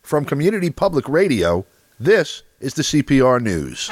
From Community Public Radio, this is the CPR News.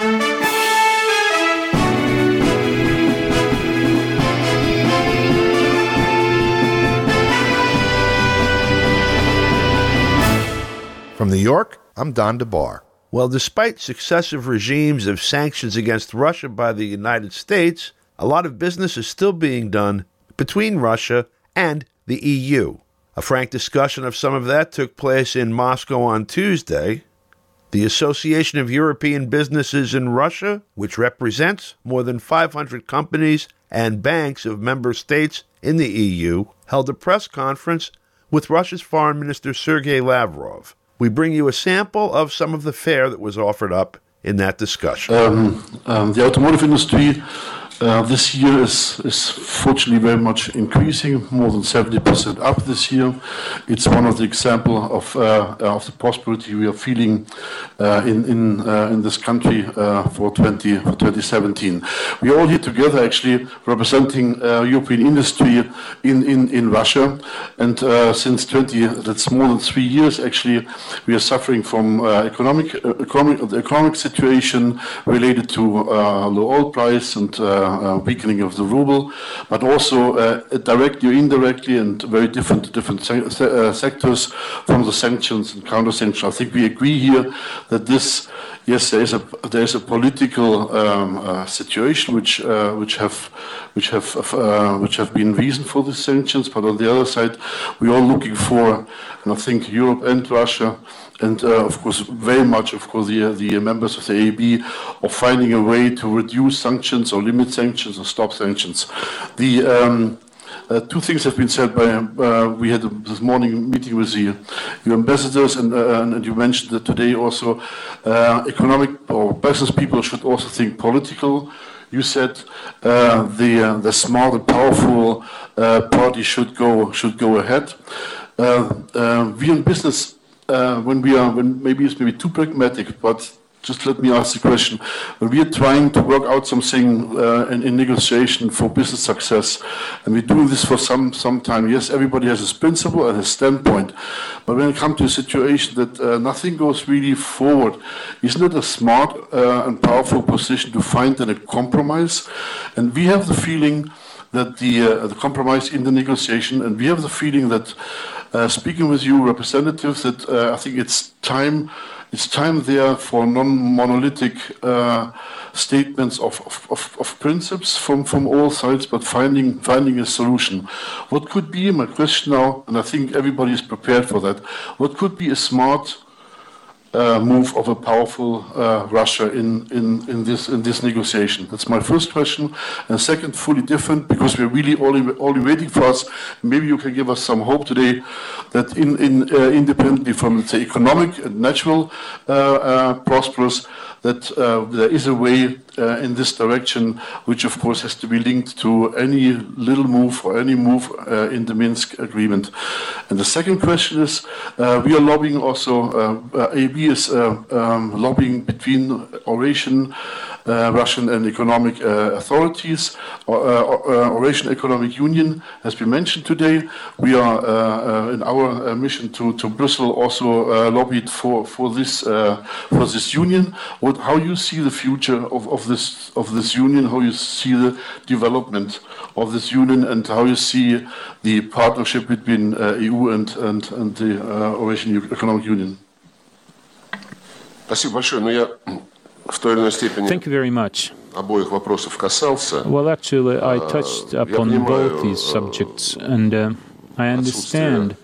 From New York, I'm Don DeBar. Well, despite successive regimes of sanctions against Russia by the United States, a lot of business is still being done between Russia and the EU. A frank discussion of some of that took place in Moscow on Tuesday. The Association of European Businesses in Russia, which represents more than 500 companies and banks of member states in the EU, held a press conference with Russia's Foreign Minister Sergei Lavrov. We bring you a sample of some of the fare that was offered up in that discussion. The automotive industry this year is fortunately very much increasing, more than 70% up this year. It's one of the examples of the prosperity we are feeling in this country for 2017. We are all here together actually representing European industry in Russia, and since that's more than 3 years actually, we are suffering from the economic situation related to low oil price and weakening of the ruble, but also directly or indirectly and very different sectors from the sanctions and counter-sanctions. I think we agree here that this, yes, there is a political situation which have been reason for these sanctions, but on the other side, we are looking for, and I think Europe and Russia, and of course, very much, of course, the members of the EIB, of finding a way to reduce sanctions or limit sanctions or stop sanctions. The two things have been said by, we had this morning meeting with your ambassadors, and you mentioned that today also economic or business people should also think political. You said the smart and powerful party should go ahead. We in business, when maybe it's too pragmatic, but just let me ask the question. When we are trying to work out something in negotiation for business success, and we're doing this for some time, yes, everybody has his principle and his standpoint. But when it comes to a situation that nothing goes really forward, isn't it a smart and powerful position to find a compromise? And we have the feeling that the compromise in the negotiation, and we have the feeling that speaking with you representatives, that I think it's time there for non-monolithic statements of principles from all sides, but finding a solution. What could be, my question now, and I think everybody is prepared for that, what could be a smart move of a powerful Russia in this negotiation? That's my first question. And second, fully different, because we're really only waiting for us. Maybe you can give us some hope today that independently from, let's say, economic and natural prosperous, that there is a way in this direction, which of course has to be linked to any little move or any move in the Minsk agreement. And the second question is, we are lobbying also, AB is lobbying between Eurasian, Russian and economic authorities. Eurasian Economic Union has been mentioned today. We are in our mission to Brussels also lobbied for this union. How you see the future of this union? How you see the development of this union, and how you see the partnership between EU and the Eurasian Economic Union? Thank you very much. Well, actually, I touched upon both these subjects, and I understand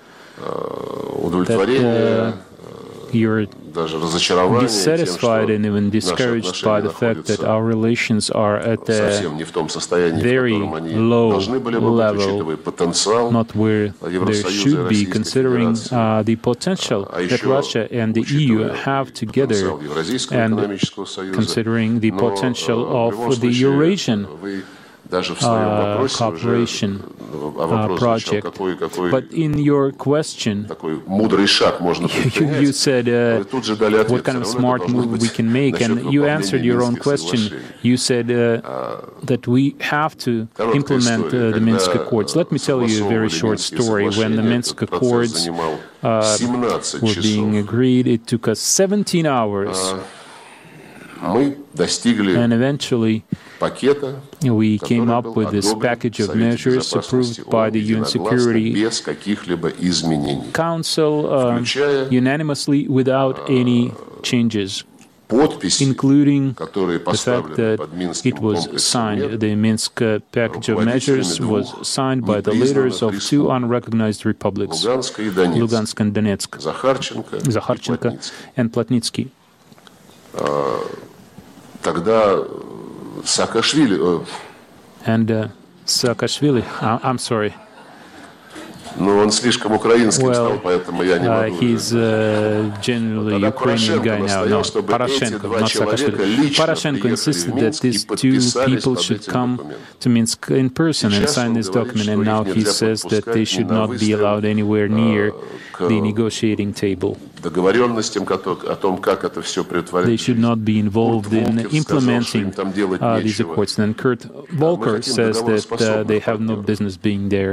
that you're dissatisfied and even discouraged by the fact that our relations are at a very low level, not where they should be, considering the potential that Russia and the EU have together, and considering the potential of the Eurasian cooperation project. But in your question, you said what kind of smart move we can make, and you answered your own question. You said that we have to implement the Minsk Accords. Let me tell you a very short story. When the Minsk Accords were being agreed, it took us 17 hours. And eventually, we came up with this package of measures approved by the UN Security Council unanimously without any changes, including the fact that it was signed. The Minsk package of measures was signed by the leaders of two unrecognized republics, Lugansk and Donetsk, Zakharchenko and Plotnitsky. And Saakashvili, I'm sorry. Но он слишком украинским стал, поэтому я не могу. He's generally Ukrainian guy now. No, Poroshenko, not Saakashvili. Poroshenko insisted that these two people should come to Minsk in person and sign this document, and now he says that they should not be allowed anywhere near the negotiating table. They should not be involved in implementing these accords. Then Kurt Volker says that they have no business being there.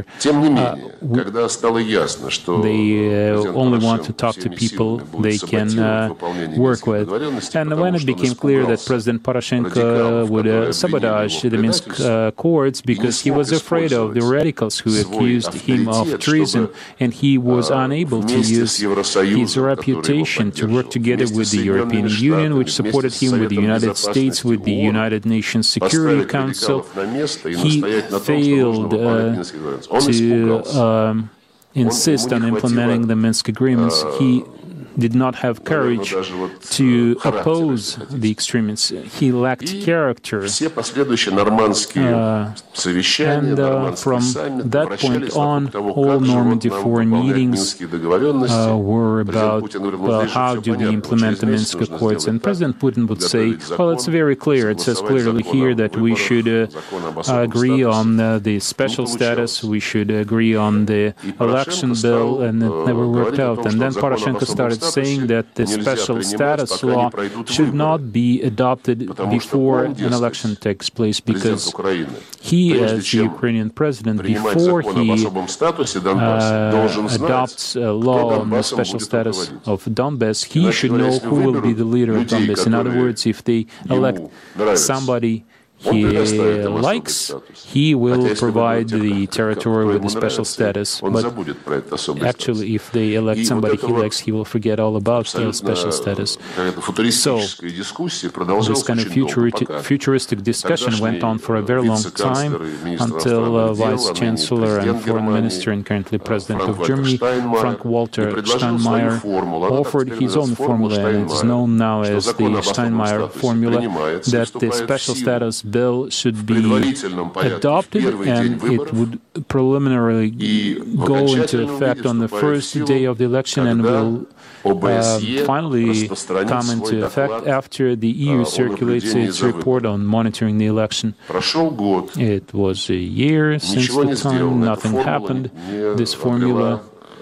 They only want to talk to people they can work with. And when it became clear that President Poroshenko would sabotage the Minsk Accords because he was afraid of the radicals who accused him of treason, and he was unable to use his reputation to work together with the European Union, which supported him, with the United States, with the United Nations Security Council, he failed to insist on implementing the Minsk agreements. He did not have courage to oppose the extremists. He lacked character. And from that point on, all Normandy foreign meetings were about how do we implement the Minsk Accords. And President Putin would say, well, it's very clear. It says clearly here that we should agree on the special status, we should agree on the election bill, and it never worked out. And then Poroshenko started saying that the special status law should not be adopted before an election takes place, because he, as the Ukrainian president, before he adopts a law on the special status of Donbass, he should know who will be the leader of Donbass. In other words, if they elect somebody he likes, he will provide the territory with the special status. But actually, if they elect somebody he likes, he will forget all about the special status. So, this kind of futuristic discussion went on for a very long time, until Vice Chancellor and Foreign Minister and currently President of Germany, Frank-Walter Steinmeier, offered his own formula, and it is known now as the Steinmeier formula, that the special status bill should be adopted, and it would preliminarily go into effect on the first day of the election, and will finally come into effect after the EU circulates its report on monitoring the election. It was a year since the time, nothing happened. This formula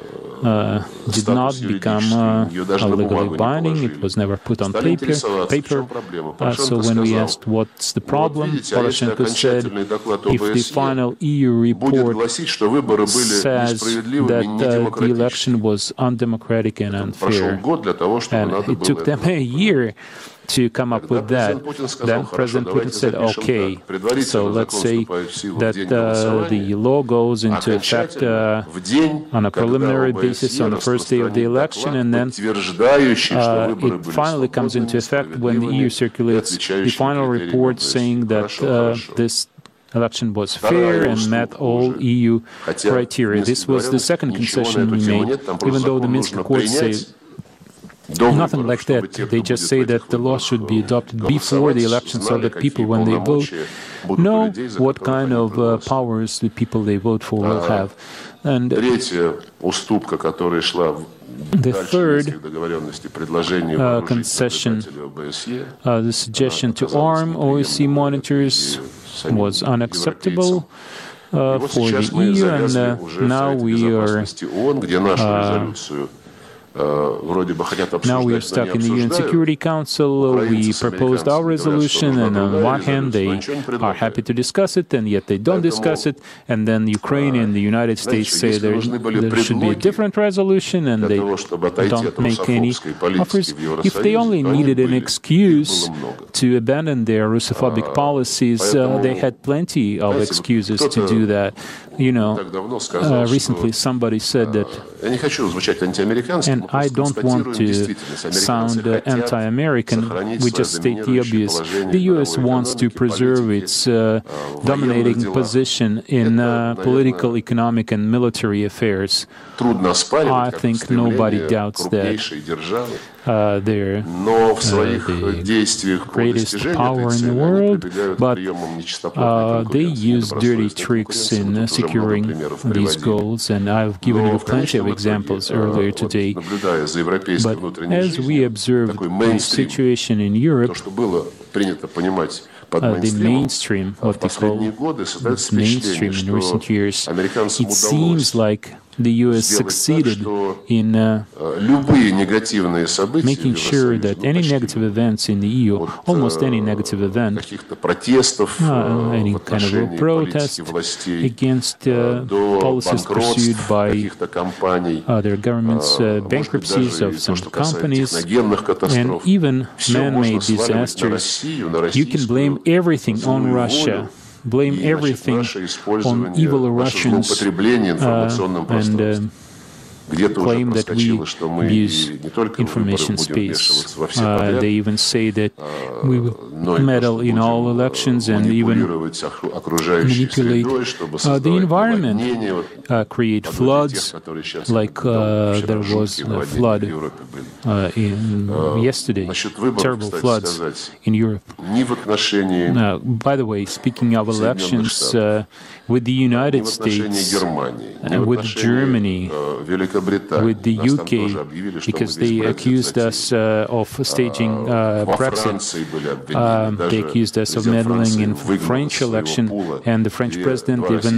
did not become legally binding. It was never put on paper. So when we asked what's the problem, Poroshenko said, if the final EU report says that the election was undemocratic and unfair, and it took them a year to come up with that, then President Putin said, okay, so let's say that the law goes into effect on a preliminary basis on the first day of the election, and then it finally comes into effect when the EU circulates the final report saying that this election was fair and met all EU criteria. This was the second concession we made, even though the Minsk Accords say nothing like that. They just say that the law should be adopted before the election, so that people, when they vote, know what kind of powers the people they vote for will have. And the third concession, the suggestion to arm OSCE monitors, was unacceptable for the EU, and now we are stuck in the UN Security Council. We proposed our resolution, and on one hand, they are happy to discuss it, and yet they don't discuss it. And then Ukraine and the United States say there should be a different resolution, and they don't make any offers. If they only needed an excuse to abandon their Russophobic policies, they had plenty of excuses to do that. You know, recently somebody said that, and I don't want to sound anti-American, we just state the obvious. The U.S. wants to preserve its dominating position in political, economic, and military affairs. I think nobody doubts that. They're the greatest power in the world, but they use dirty tricks in securing these goals, and I've given you plenty of examples earlier today. But as we observe the situation in Europe, the mainstream, what they call mainstream in recent years, it seems like the U.S. succeeded in making sure that any negative events in the EU, almost any negative event, any kind of a protest against policies pursued by other governments, bankruptcies of some companies, and even man-made disasters, you can blame everything on Russia. Blame everything on evil Russians and claim that we abuse information space. They even say that we will meddle in all elections and even manipulate the environment, create floods, like there was a flood yesterday, terrible floods in Europe. By the way, speaking of elections, with the United States, with Germany, with the UK, because they accused us of staging Brexit. They accused us of meddling in French election, and the French president even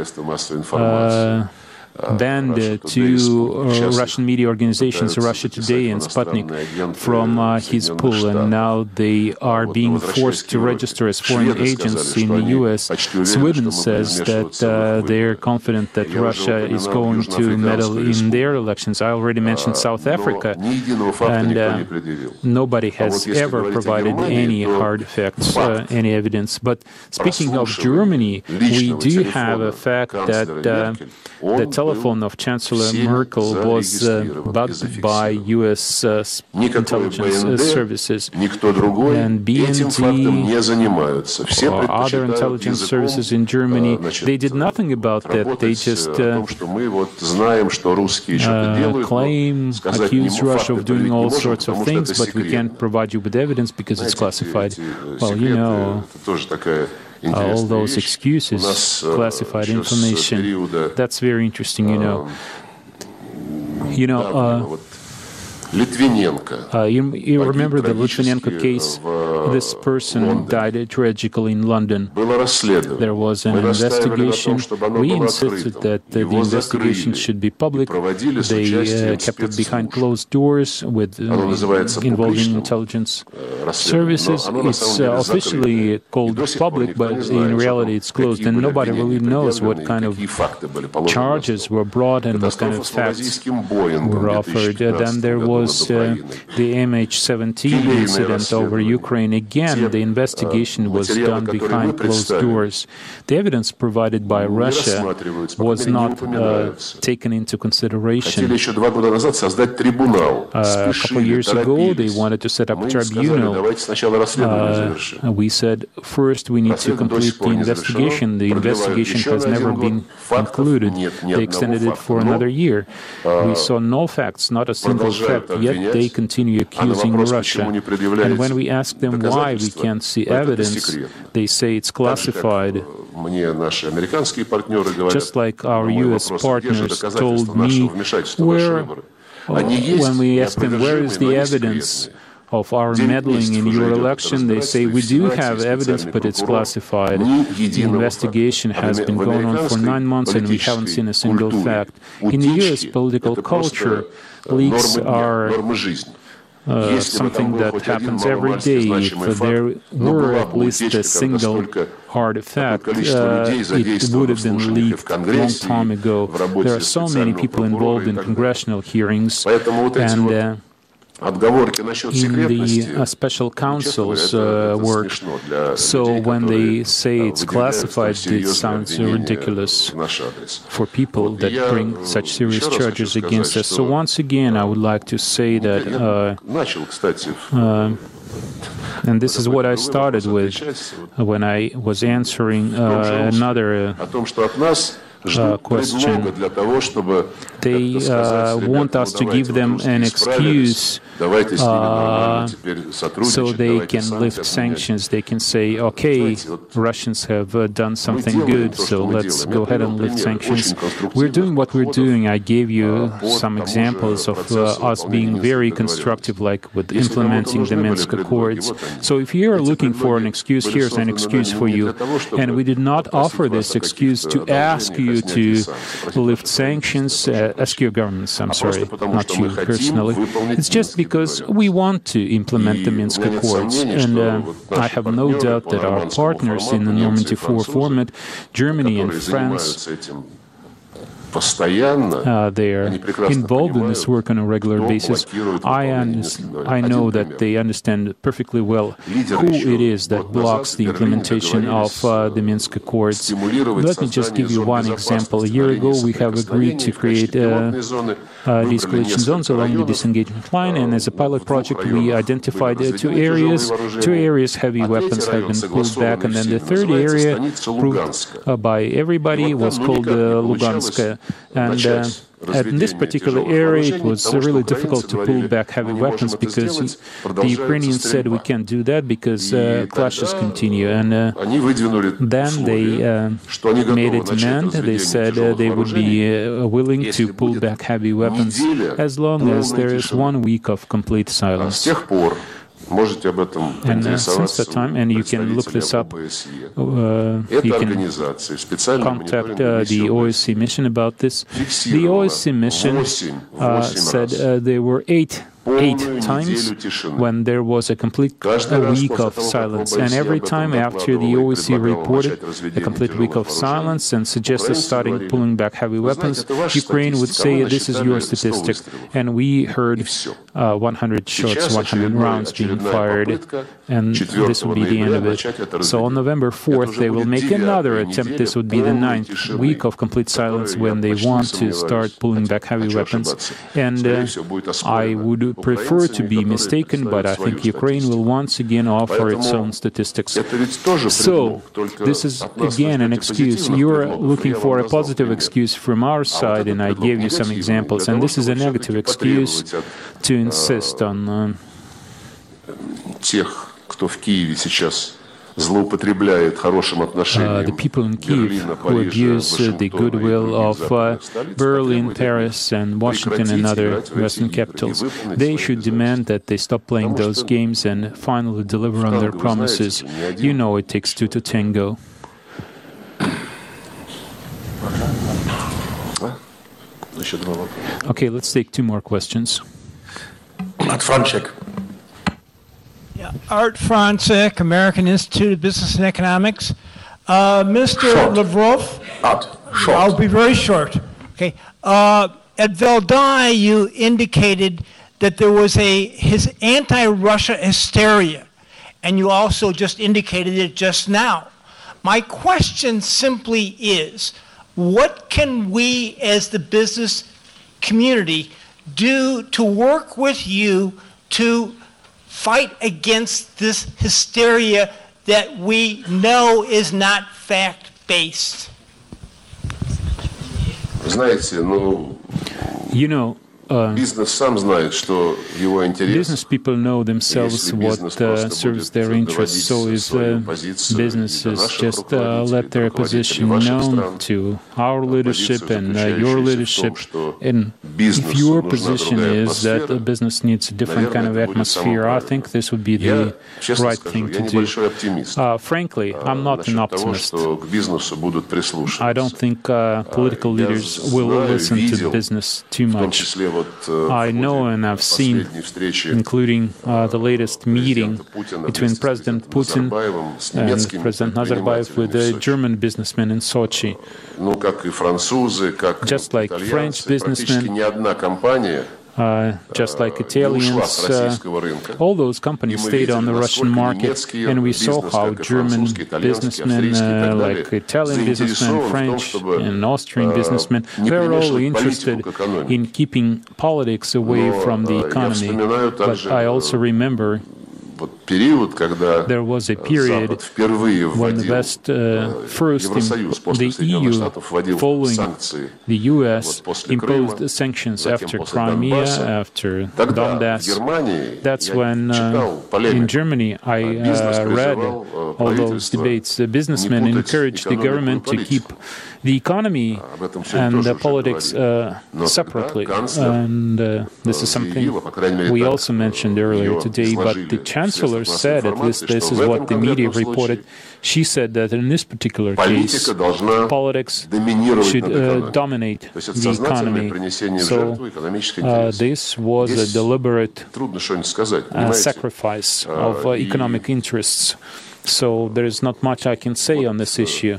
banned two Russian media organizations, Russia Today and Sputnik, from his pool, and now they are being forced to register as foreign agents in the U.S. Sweden says that they're confident that Russia is going to meddle in their elections. I already mentioned South Africa, and nobody has ever provided any hard facts, any evidence. But speaking of Germany, we do have a fact that the telephone of Chancellor Merkel was bugged by U.S. intelligence services, and BND or other intelligence services in Germany, they did nothing about that. They just accuse Russia of doing all sorts of things, but we can't provide you with evidence because it's classified. Well, you know, all those excuses, classified information, that's very interesting, you know. You remember the Litvinenko case? This person died tragically in London. There was an investigation. We insisted that the investigation should be public. They kept it behind closed doors with involving intelligence services. It's officially called public, but in reality it's closed, and nobody really knows what kind of charges were brought and what kind of facts were offered. Then there was the MH17 incident over Ukraine. Again, the investigation was done behind closed doors. The evidence provided by Russia was not taken into consideration. A couple of years ago, they wanted to set up a tribunal. We said, first, we need to complete the investigation. The investigation has never been concluded. They extended it for another year. We saw no facts, not a single fact. Yet they continue accusing Russia. And when we ask them why we can't see evidence, they say it's classified. Just like our U.S. partners told me, when we asked them where is the evidence of our meddling in your election. They say we do have evidence, but it's classified. The investigation has been going on for 9 months, and we haven't seen a single fact. In the U.S. political culture, leaks are something that happens every day. If there were at least a single hard fact, it would have been leaked a long time ago. There are so many people involved in congressional hearings, and in the special counsel's work. So when they say it's classified, it sounds ridiculous for people that bring such serious charges against us. So once again, I would like to say that, and this is what I started with when I was answering another question. They want us to give them an excuse so they can lift sanctions. They can say, okay, Russians have done something good, so let's go ahead and lift sanctions. We're doing what we're doing. I gave you some examples of us being very constructive, like with implementing the Minsk Accords. So if you're looking for an excuse, here's an excuse for you. And we did not offer this excuse to ask you to lift sanctions, ask your governments, I'm sorry, not you personally. It's just because we want to implement the Minsk Accords. And I have no doubt that our partners in the Normandy 4 format, Germany and France, they are involved in this work on a regular basis. I know that they understand perfectly well who it is that blocks the implementation of the Minsk Accords. Let me just give you one example. A year ago, we have agreed to create de-escalation zones along the disengagement line, and as a pilot project, we identified two areas. 2 areas heavy weapons have been pulled back, and then the third area, proved by everybody, was called Lugansk. And in this particular area, it was really difficult to pull back heavy weapons because the Ukrainians said we can't do that because clashes continue. And then they made a demand. They said they would be willing to pull back heavy weapons as long as there is 1 week of complete silence. And since that time, and you can look this up, you can contact the OSCE mission about this. The OSCE mission said there were 8 times when there was a complete week of silence. And every time after the OSCE reported a complete week of silence and suggested starting pulling back heavy weapons, Ukraine would say, this is your statistic. And we heard 100 shots, 100 rounds being fired, and this would be the end of it. So on November 4th, they will make another attempt. This would be the 9th week of complete silence when they want to start pulling back heavy weapons. And I would prefer to be mistaken, but I think Ukraine will once again offer its own statistics. So, this is again an excuse. You're looking for a positive excuse from our side, and I gave you some examples, and this is a negative excuse to insist on the people in Kyiv who abuse the goodwill of Berlin, Paris, and Washington and other Western capitals. They should demand that they stop playing those games and finally deliver on their promises. You know it takes 2 to tango. Okay, let's take 2 more questions. Art Franchek. Art Franchek, American Institute of Business and Economics. Mr. Lavrov, I'll be very short. Okay. At Valdai, you indicated that there was his anti-Russia hysteria, and you also just indicated it just now. My question simply is, what can we as the business community do to work with you to fight against this hysteria that we know is not fact-based? You know, business people know themselves what serves their interests. So if businesses just let their position known to our leadership and your leadership, and if your position is that a business needs a different kind of atmosphere, I think this would be the right thing to do. Frankly, I'm not an optimist. I don't think political leaders will listen to business too much. I know and I've seen, including the latest meeting between President Putin and President Nazarbayev with a German businessman in Sochi. Just like French businessmen, just like Italians, all those companies stayed on the Russian market, and we saw how German businessmen, like Italian businessmen, French and Austrian businessmen, they're all interested in keeping politics away from the economy. But I also remember there was a period when the West, first in the EU, following the US, imposed sanctions after Crimea, after Donbass. That's when in Germany I read all those debates. The businessmen encouraged the government to keep the economy and the politics separately. And this is something we also mentioned earlier today, but the Chancellor said, at least this is what the media reported, she said that in this particular case, politics should dominate the economy. So this was a deliberate sacrifice of economic interests. So there is not much I can say on this issue.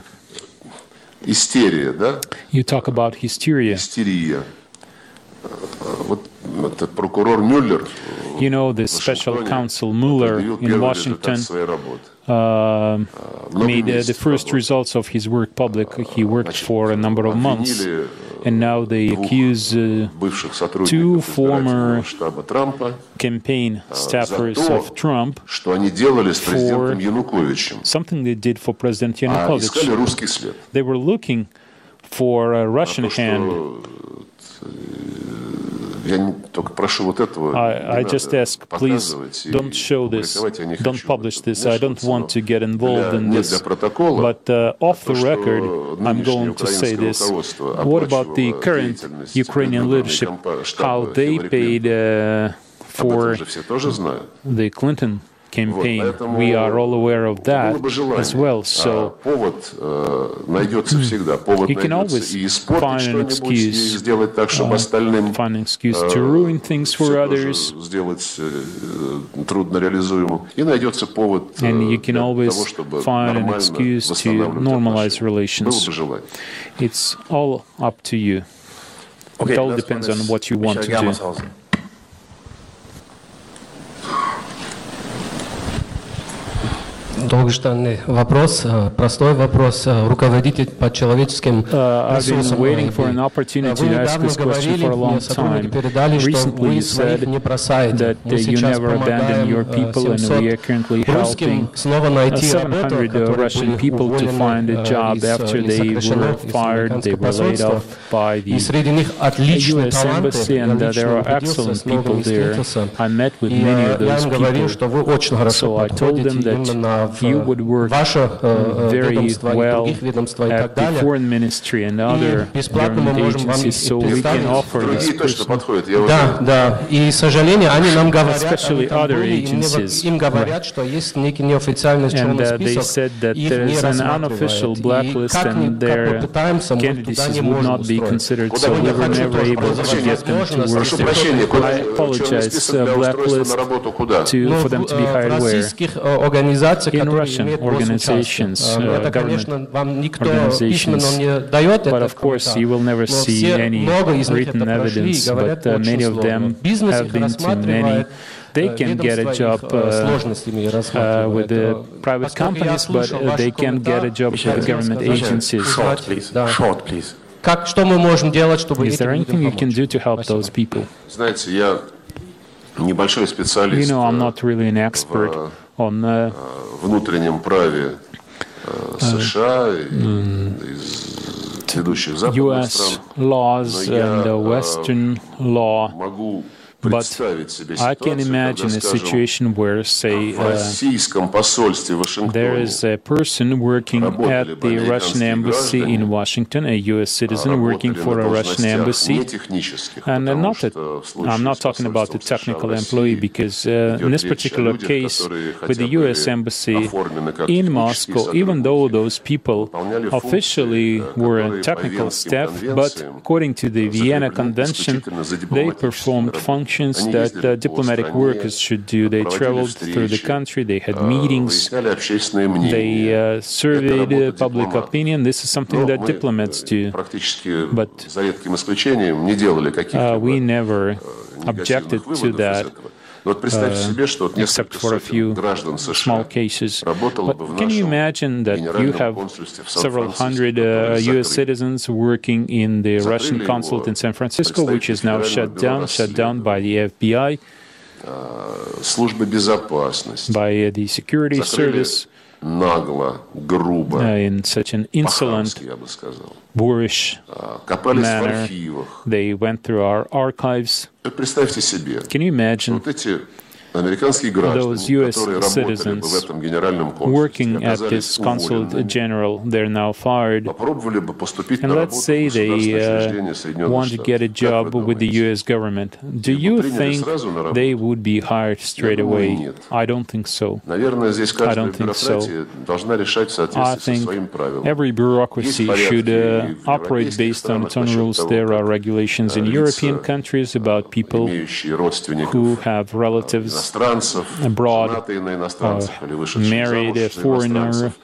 You talk about hysteria. You know, the special counsel Mueller in Washington made the first results of his work public. He worked for a number of months, and now they accuse two former campaign staffers of Trump for something they did for President Yanukovych. They were looking for a Russian hand. I just ask, please don't show this, don't publish this. I don't want to get involved in this. But off the record, I'm going to say this. What about the current Ukrainian leadership, how they paid for the Clinton campaign? We are all aware of that as well. So you can always find an excuse to ruin things for others, and you can always find an excuse to normalize relations. It's all up to you. It all depends on what you want to do. Долгожданный вопрос, простой вопрос. Руководитель по человеческим ресурсам говорит, вы передали, что вы своих не бросаете. Мы сейчас помогаем 700 русским снова найти работу, которые были уволены из сокращенных финских посольств. И среди них отличные таланты. Я лично убедился, с многими встретился. И я говорил, что вы очень хорошо подходите именно you would work very well at the foreign ministry and other government agencies, so we can offer this person. Да, и, к сожалению, они нам говорят, especially other agencies, им говорят, что есть некий неофициальный черный список, их не рассматривают. И как мы попытаемся, мы туда не можем устроить. Сегодня хочу тоже предложить возможность, I apologize, blacklist for them to be hired where? In Russian organizations, government organizations. But of course, you will never see any written evidence, but many of them have been to many. They can get a job with the private companies, but they can't get a job with the government agencies. Short, please. Что мы можем делать, чтобы Is there anything you can do to help those people? You know, I'm not really an expert on U.S. laws and Western law. But I can imagine a situation where, say, there is a person working at the Russian embassy in Washington, a U.S. citizen working for a Russian embassy, and I'm not talking about the technical employee, because in this particular case, with the U.S. embassy in Moscow, even though those people officially were technical staff, but according to the Vienna Convention, they performed functions that diplomatic workers should do. They traveled through the country, they had meetings, they surveyed public opinion. This is something that diplomats do. But we never objected to that. Except for a few small cases. But can you imagine that you have several hundred U.S. citizens working in the Russian consulate in San Francisco, which is now shut down by the FBI, by the security service, in such an insolent, boorish manner. They went through our archives. Can you imagine those U.S. citizens working at this consulate general? They're now fired. And let's say they want to get a job with the U.S. government. Do you think they would be hired straight away? I don't think so. I don't think so. I think every bureaucracy should operate based on its own rules. There are regulations in European countries about people who have relatives abroad, married a foreigner,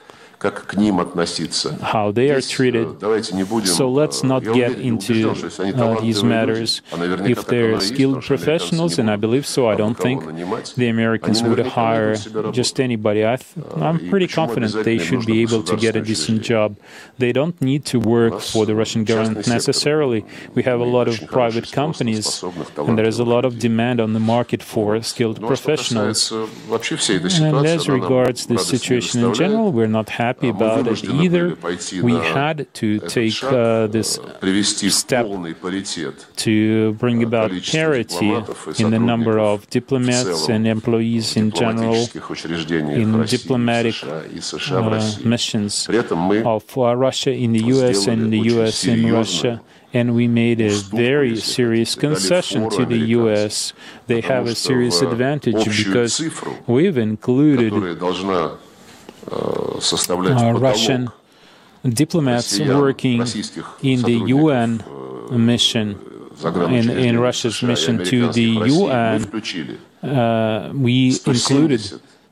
how they are treated. So let's not get into these matters. If they're skilled professionals, and I believe so, I don't think the Americans would hire just anybody. I'm pretty confident they should be able to get a decent job. They don't need to work for the Russian government necessarily. We have a lot of private companies, and there is a lot of demand on the market for skilled professionals. And as regards the situation in general, we're not happy about it either. We had to take this step to bring about parity in the number of diplomats and employees in general in diplomatic missions of Russia in the U.S. and the U.S. in Russia. And we made a very serious concession to the U.S. They have a serious advantage because we've included Russian diplomats working in the UN mission, in Russia's mission to the UN. We included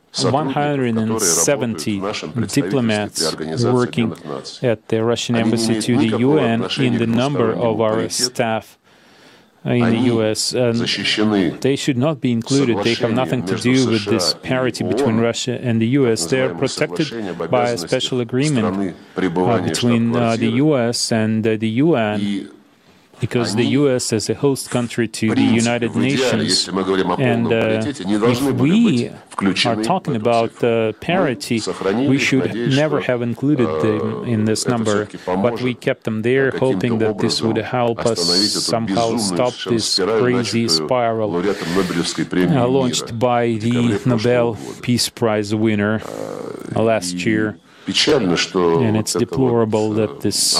170 diplomats working at the Russian embassy to the UN in the number of our staff in the U.S. They should not be included. They have nothing to do with this parity between Russia and the U.S. They are protected by a special agreement between the U.S. and the UN, because the U.S. is a host country to the United Nations. And if we are talking about parity, we should never have included them in this number. But we kept them there, hoping that this would help us somehow stop this crazy spiral launched by the Nobel Peace Prize winner last year. And it's deplorable that this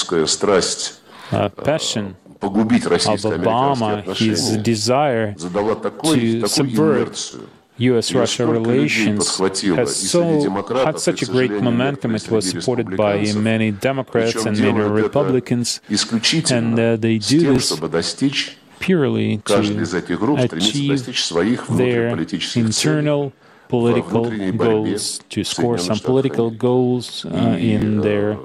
passion of Obama, his desire to subvert U.S.-Russia relations, had such a great momentum. It was supported by many Democrats and many Republicans, and they do this purely to achieve their internal political goals, to score some political goals in their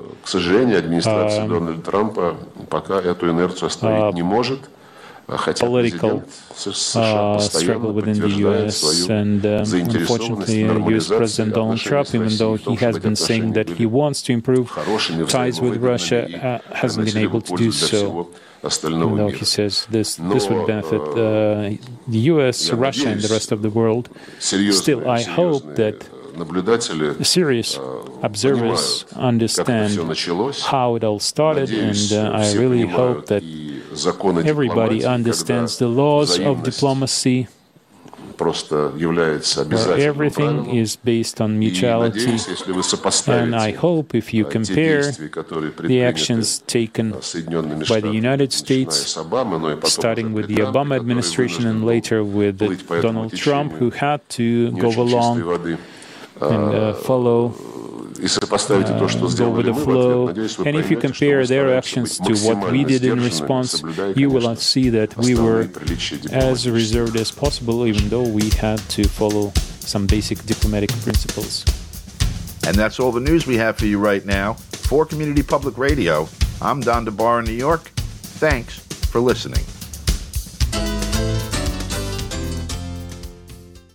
political struggle within the U.S. And unfortunately, U.S. President Donald Trump, even though he has been saying that he wants to improve ties with Russia, hasn't been able to do so. Even though he says this would benefit the U.S., Russia, and the rest of the world. Still, I hope that serious observers understand how it all started, and I really hope that everybody understands the laws of diplomacy, where everything is based on mutuality. And I hope if you compare the actions taken by the United States, starting with the Obama administration and later with Donald Trump, who had to go along and follow go with the flow. And if you compare their actions to what we did in response, you will see that we were as reserved as possible, even though we had to follow some basic diplomatic principles. And that's all the news we have for you right now. For Community Public Radio, I'm Don DeBar in New York. Thanks for listening.